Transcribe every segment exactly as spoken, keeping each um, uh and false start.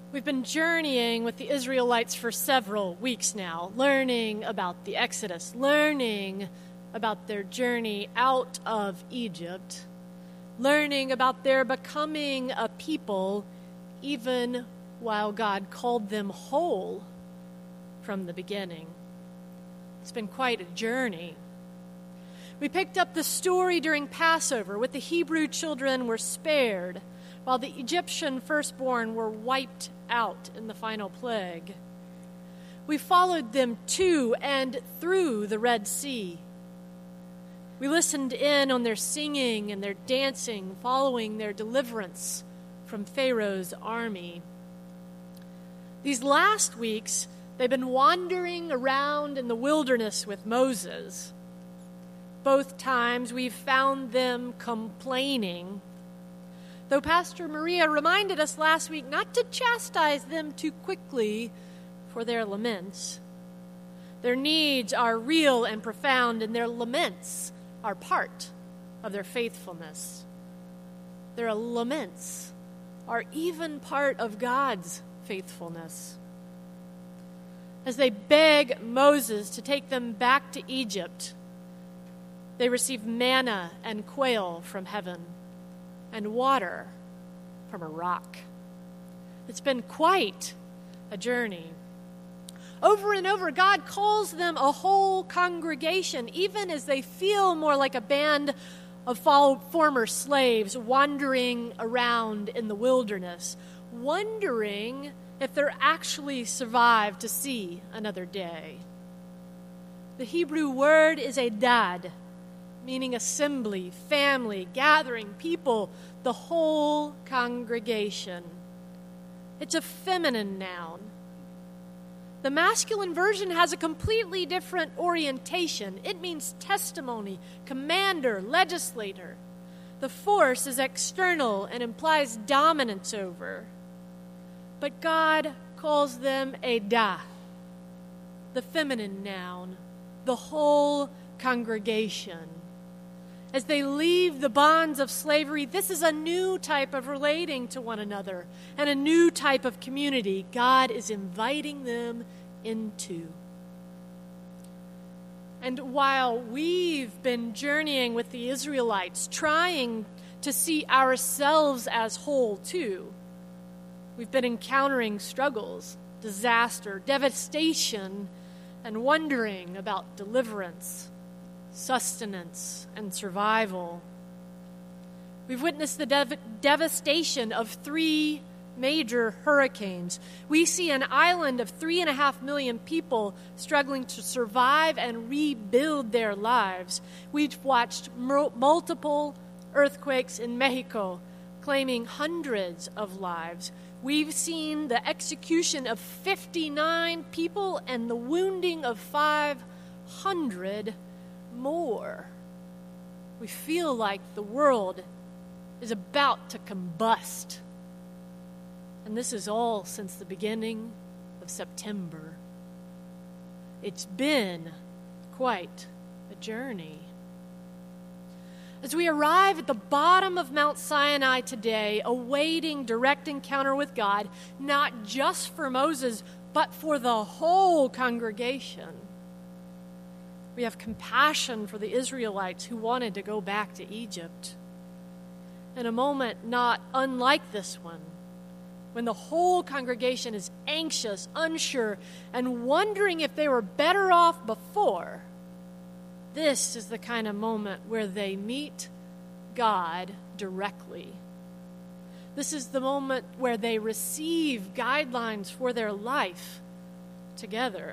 We've been journeying with the Israelites for several weeks now, learning about the Exodus, learning about their journey out of Egypt, learning about their becoming a people even while God called them whole from the beginning. It's been quite a journey. We picked up the story during Passover with the Hebrew children were spared, while the Egyptian firstborn were wiped out in the final plague. We followed them to and through the Red Sea. We listened in on their singing and their dancing, following their deliverance from Pharaoh's army. These last weeks, they've been wandering around in the wilderness with Moses. Both times we've found them complaining. Though Pastor Maria reminded us last week not to chastise them too quickly for their laments. Their needs are real and profound, and their laments are part of their faithfulness. Their laments are even part of God's faithfulness. As they beg Moses to take them back to Egypt, they receive manna and quail from heaven and water from a rock. It's been quite a journey. Over and over, God calls them a whole congregation, even as they feel more like a band of former slaves wandering around in the wilderness, wondering if they're actually survived to see another day. The Hebrew word is adad, meaning assembly, family, gathering, people, the whole congregation. It's a feminine noun. The masculine version has a completely different orientation. It means testimony, commander, legislator. The force is external and implies dominance over. But God calls them adah, the feminine noun, the whole congregation. As they leave the bonds of slavery, this is a new type of relating to one another and a new type of community God is inviting them into. And while we've been journeying with the Israelites, trying to see ourselves as whole too, we've been encountering struggles, disaster, devastation, and wondering about deliverance, sustenance, and survival. We've witnessed the dev- devastation of three major hurricanes. We see an island of three and a half million people struggling to survive and rebuild their lives. We've watched m- multiple earthquakes in Mexico, claiming hundreds of lives. We've seen the execution of fifty-nine people and the wounding of five hundred more. We feel like the world is about to combust. And this is all since the beginning of September. It's been quite a journey. As we arrive at the bottom of Mount Sinai today, awaiting direct encounter with God, not just for Moses, but for the whole congregation, we have compassion for the Israelites who wanted to go back to Egypt. In a moment not unlike this one, when the whole congregation is anxious, unsure, and wondering if they were better off before, this is the kind of moment where they meet God directly. This is the moment where they receive guidelines for their life together.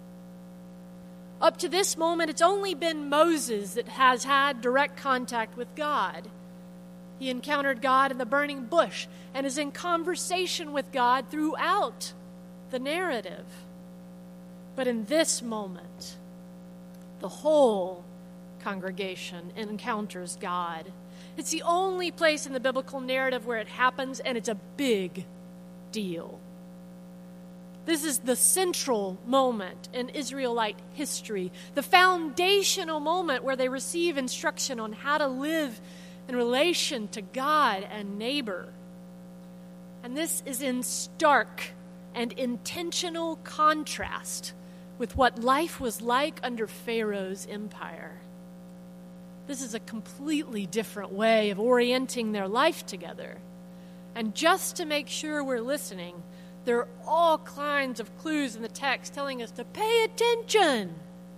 Up to this moment, it's only been Moses that has had direct contact with God. He encountered God in the burning bush and is in conversation with God throughout the narrative. But in this moment, the whole congregation encounters God. It's the only place in the biblical narrative where it happens, and it's a big deal. This is the central moment in Israelite history, the foundational moment where they receive instruction on how to live in relation to God and neighbor. And this is in stark and intentional contrast with what life was like under Pharaoh's empire. This is a completely different way of orienting their life together. And just to make sure we're listening, there are all kinds of clues in the text telling us to pay attention.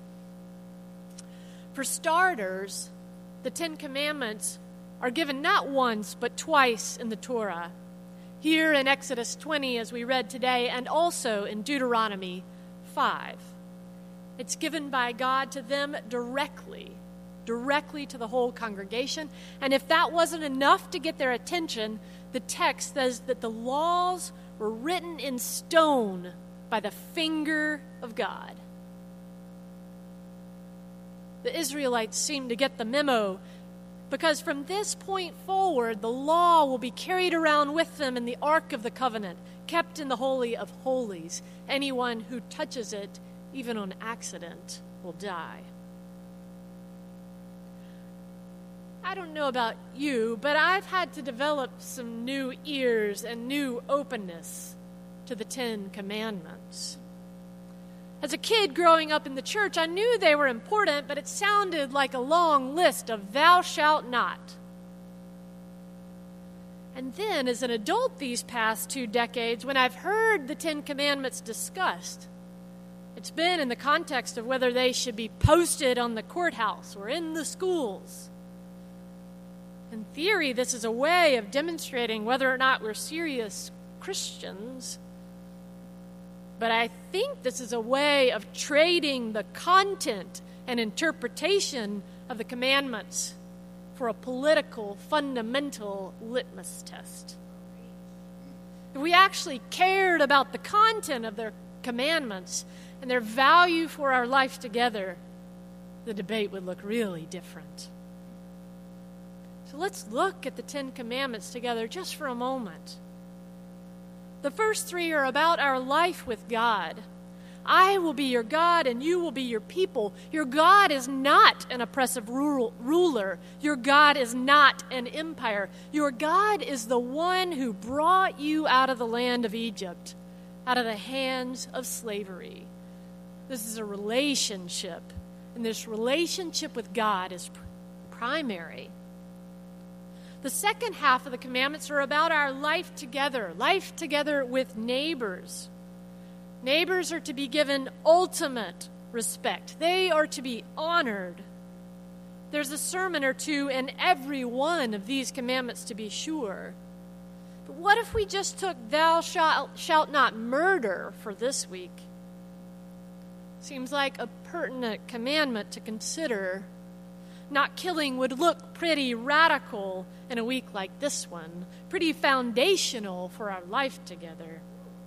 For starters, the Ten Commandments are given not once but twice in the Torah. Here in Exodus twenty, as we read today, and also in Deuteronomy five. It's given by God to them directly, directly to the whole congregation. And if that wasn't enough to get their attention, the text says that the laws were written in stone by the finger of God. The Israelites seem to get the memo, because from this point forward, the law will be carried around with them in the Ark of the Covenant, kept in the Holy of Holies. Anyone who touches it, even on accident, will die. I don't know about you, but I've had to develop some new ears and new openness to the Ten Commandments. As a kid growing up in the church, I knew they were important, but it sounded like a long list of thou shalt not. And then, as an adult these past two decades, when I've heard the Ten Commandments discussed, it's been in the context of whether they should be posted on the courthouse or in the schools. In theory, this is a way of demonstrating whether or not we're serious Christians. But I think this is a way of trading the content and interpretation of the commandments for a political, fundamental litmus test. If we actually cared about the content of their commandments and their value for our life together, the debate would look really different. So let's look at the Ten Commandments together just for a moment. The first three are about our life with God. I will be your God and you will be your people. Your God is not an oppressive ruler. Your God is not an empire. Your God is the one who brought you out of the land of Egypt, out of the hands of slavery. This is a relationship, and this relationship with God is pr- primary. The second half of the commandments are about our life together, life together with neighbors. Neighbors are to be given ultimate respect. They are to be honored. There's a sermon or two in every one of these commandments, to be sure. But what if we just took thou shalt, shalt not murder for this week? Seems like a pertinent commandment to consider. Not killing would look pretty radical in a week like this one, pretty foundational for our life together.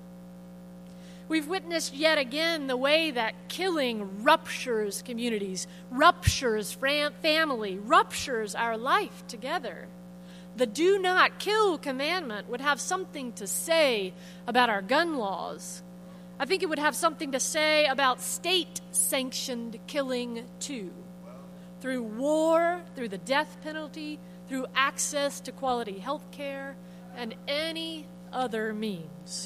We've witnessed yet again the way that killing ruptures communities, ruptures fam- family, ruptures our life together. The do not kill commandment would have something to say about our gun laws. I think it would have something to say about state-sanctioned killing too. Through war, through the death penalty, through access to quality health care, and any other means.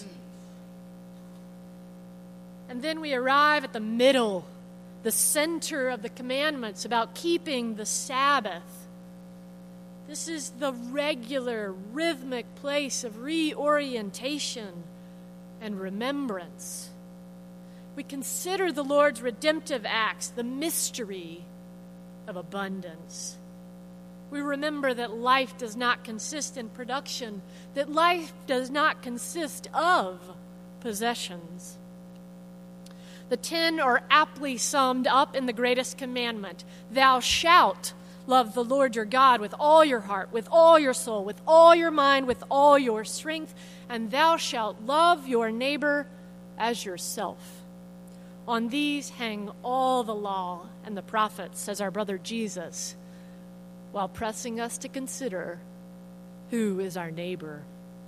And then we arrive at the middle, the center of the commandments about keeping the Sabbath. This is the regular, rhythmic place of reorientation and remembrance. We consider the Lord's redemptive acts, the mystery of abundance. We remember that life does not consist in production, that life does not consist of possessions. The ten are aptly summed up in the greatest commandment. Thou shalt love the Lord your God with all your heart, with all your soul, with all your mind, with all your strength, and thou shalt love your neighbor as yourself. On these hang all the law and the prophets, says our brother Jesus, while pressing us to consider who is our neighbor.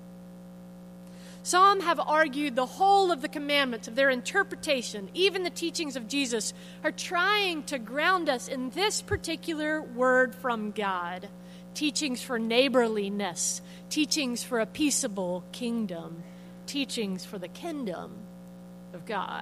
Some have argued the whole of the commandments, of their interpretation, even the teachings of Jesus, are trying to ground us in this particular word from God. teachings for neighborliness, teachings for a peaceable kingdom, teachings for the kingdom of God.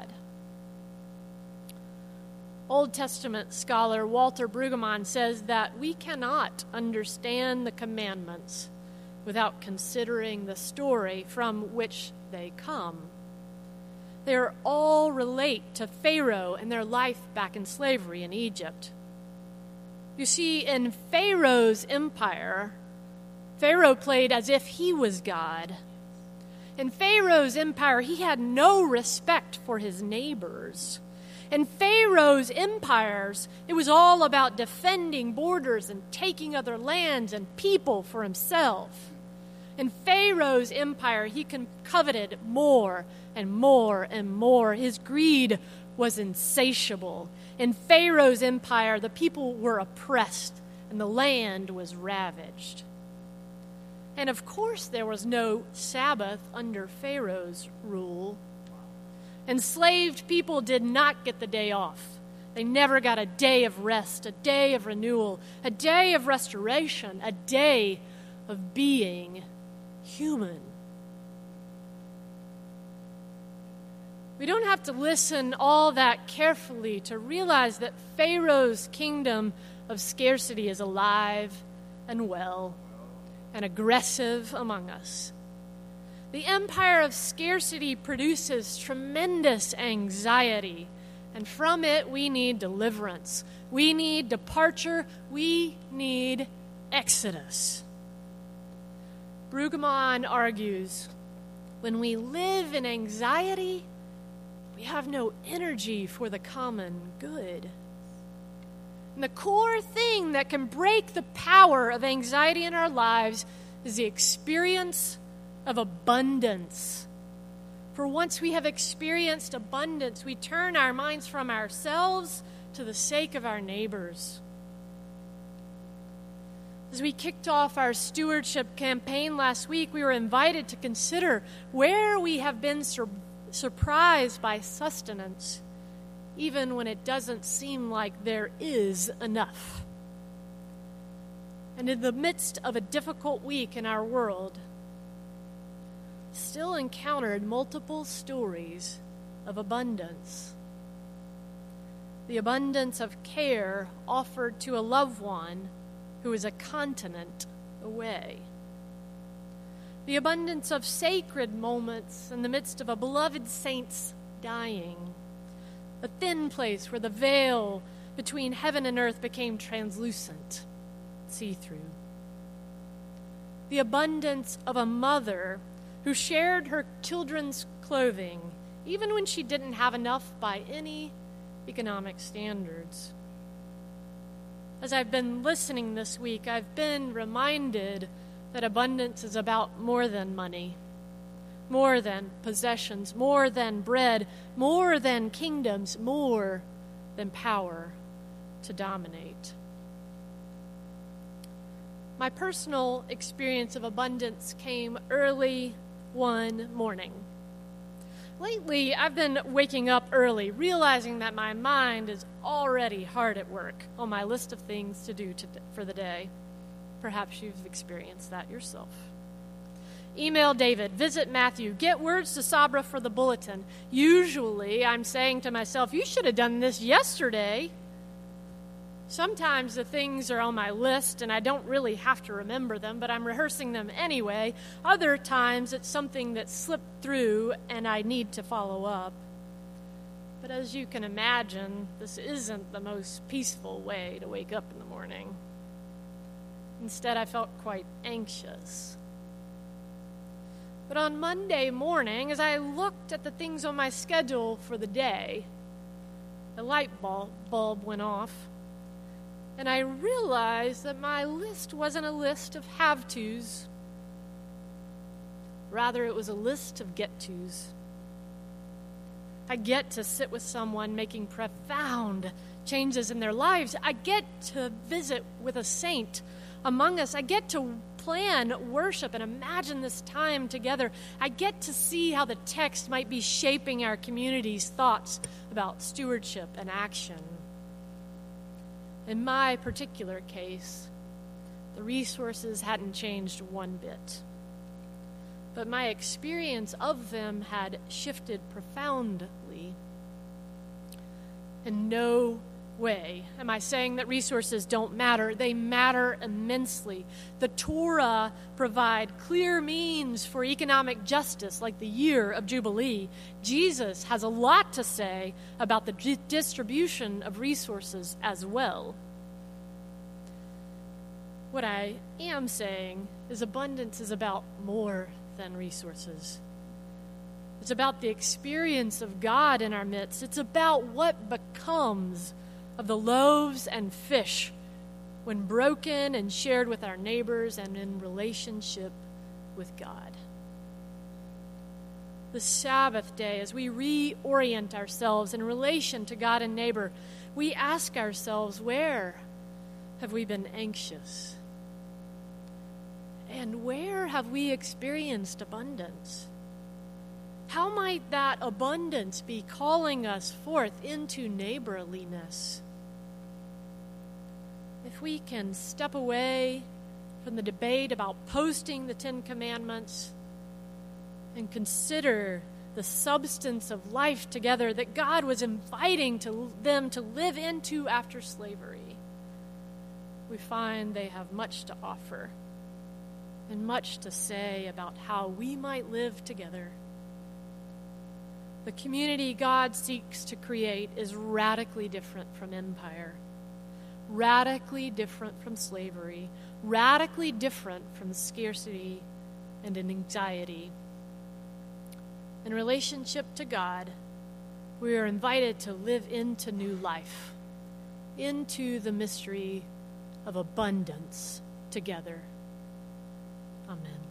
Old Testament scholar Walter Brueggemann says that we cannot understand the commandments without considering the story from which they come. They all relate to Pharaoh and their life back in slavery in Egypt. You see, in Pharaoh's empire, Pharaoh played as if he was God. In Pharaoh's empire, he had no respect for his neighbors. In Pharaoh's empires, it was all about defending borders and taking other lands and people for himself. In Pharaoh's empire, he coveted more and more and more. His greed was insatiable. In Pharaoh's empire, the people were oppressed and the land was ravaged. And of course, there was no Sabbath under Pharaoh's rule. Enslaved people did not get the day off. They never got a day of rest, a day of renewal, a day of restoration, a day of being human. We don't have to listen all that carefully to realize that Pharaoh's kingdom of scarcity is alive and well and aggressive among us. The empire of scarcity produces tremendous anxiety, and from it we need deliverance. We need departure. We need exodus. Brueggemann argues, when we live in anxiety, we have no energy for the common good. And the core thing that can break the power of anxiety in our lives is the experience of abundance. For once we have experienced abundance, we turn our minds from ourselves to the sake of our neighbors. As we kicked off our stewardship campaign last week, we were invited to consider where we have been sur- surprised by sustenance, even when it doesn't seem like there is enough. And in the midst of a difficult week in our world, still encountered multiple stories of abundance. The abundance of care offered to a loved one who is a continent away. The abundance of sacred moments in the midst of a beloved saint's dying. A thin place where the veil between heaven and earth became translucent, see-through. The abundance of a mother who shared her children's clothing, even when she didn't have enough by any economic standards. As I've been listening this week, I've been reminded that abundance is about more than money, more than possessions, more than bread, more than kingdoms, more than power to dominate. My personal experience of abundance came early one morning. Lately, I've been waking up early, realizing that my mind is already hard at work on my list of things to do to, for the day. Perhaps you've experienced that yourself. Email David, visit Matthew, get words to Sabra for the bulletin. Usually, I'm saying to myself, you should have done this yesterday. Sometimes the things are on my list and I don't really have to remember them, but I'm rehearsing them anyway. Other times it's something that slipped through and I need to follow up. But as you can imagine, this isn't the most peaceful way to wake up in the morning. Instead, I felt quite anxious. But on Monday morning, as I looked at the things on my schedule for the day, the light bulb, bulb went off. And I realized that my list wasn't a list of have-tos. Rather, it was a list of get-tos. I get to sit with someone making profound changes in their lives. I get to visit with a saint among us. I get to plan worship and imagine this time together. I get to see how the text might be shaping our community's thoughts about stewardship and action. In my particular case, The resources hadn't changed one bit. But my experience of them had shifted profoundly. In no way am I saying that resources don't matter. They matter immensely. The Torah provide clear means for economic justice, like the year of Jubilee. Jesus has a lot to say about the d- distribution of resources as well. What I am saying is abundance is about more than resources. It's about the experience of God in our midst. It's about what becomes of the loaves and fish when broken and shared with our neighbors and in relationship with God. The Sabbath day, as we reorient ourselves in relation to God and neighbor, we ask ourselves, where have we been anxious? And where have we experienced abundance? How might that abundance be calling us forth into neighborliness? If we can step away from the debate about posting the Ten Commandments and consider the substance of life together that God was inviting to them to live into after slavery, we find they have much to offer and much to say about how we might live together. The community God seeks to create is radically different from empire, radically different from slavery, radically different from scarcity and anxiety. In relationship to God, we are invited to live into new life, into the mystery of abundance together. Amen.